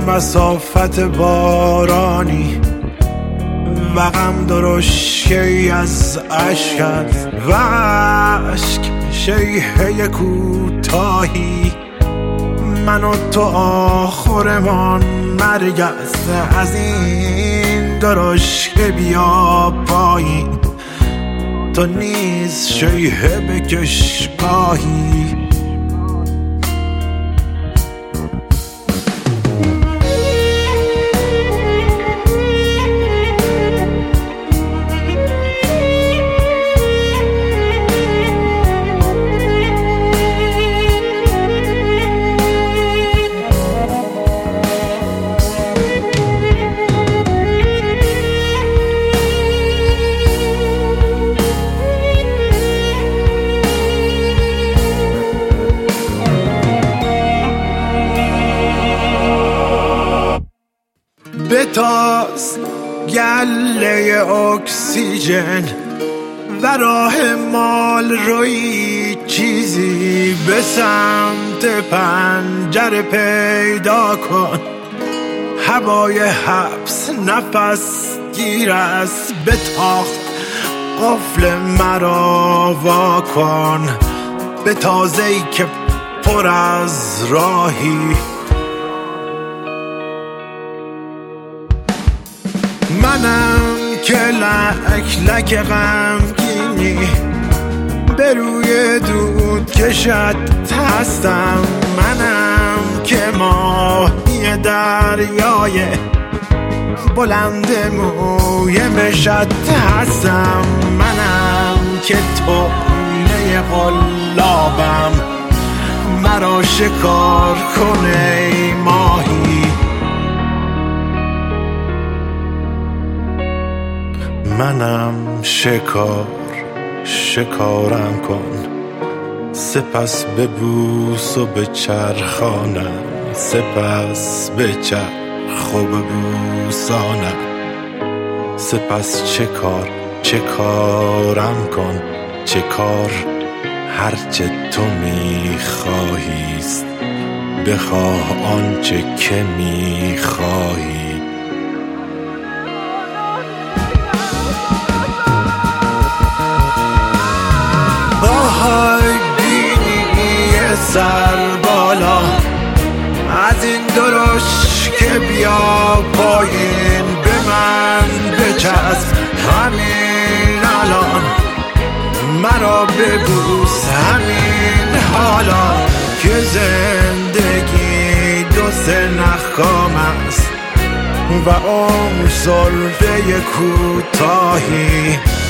مسافت بارانی و غم درشکی از عشقت و عشق شیهه کوتاهی، من و تو آخرمان مرگ است. از این درشکه بیا پایین، تو نیز شیهه بکش گاهی. بتاز گله اکسیژن و راه مال روی چیزی به سمت پنجره پیدا کن. هوای حبس نفس گیر است، به تاخت قفل مرا وا کن. به تازه‌ای که پر از راهی، منم که لک لک غمگینی به روی دود کشت هستم. منم که ماهی دریای بلند موی مشت هستم. منم که طعنه قلابم، مرا شکار کنه ای ماهی. منم شکارم کن، سپس ببوس و بچرخانم، سپس بچرخ و ببوسانم. سپس چه کارم کن، چه کار هرچه تو میخواهیست، بخواه آنچه که میخواهی. آهای بینی سر بالا، از این درشکه بیا پایین. به من بچسب همین الان، مرا ببوس همین حالا، که زندگی دو سه نخام است و عمر سلفه کوتاهی.